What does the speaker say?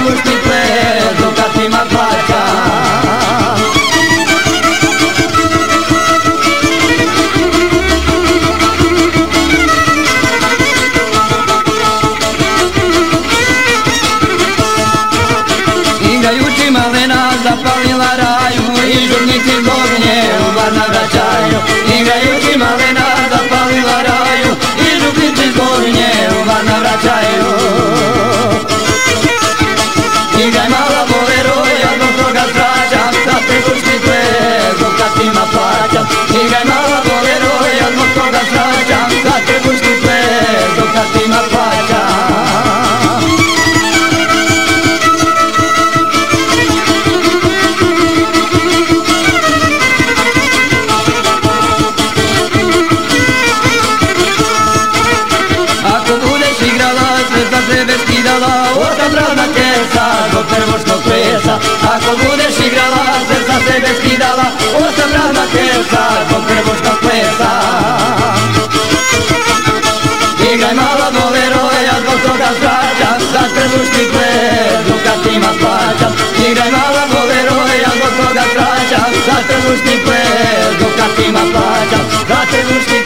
trbušni ples, dukatima plaćam. Igrajući malena zapalila raju i žurnici zbog nje u bar navraćaju. Igrajući malena zapalila raju i žurnici zbog nje u bar navraćaju. Igraj mala bolero, ja zbog toga straćam, za trbušni ples, dukatima plaćam. Igraj mala bolero, ja zbog toga straćam, za trbušni ples, dukatima plaćam. Za sebe skidala osam prazna kesa zbog trbušnog plesa. Ako budeš igrala, sve za sebe skidala osam prazna kesa zbog trbušnog plesa. Igraj mala bolero, ja zbog toga straćam, za trbušni ples, dukatima plaćam. Igraj mala bolero, ja zbog toga straćam, za trbušni ples, dukatima plaćam. Za trbušni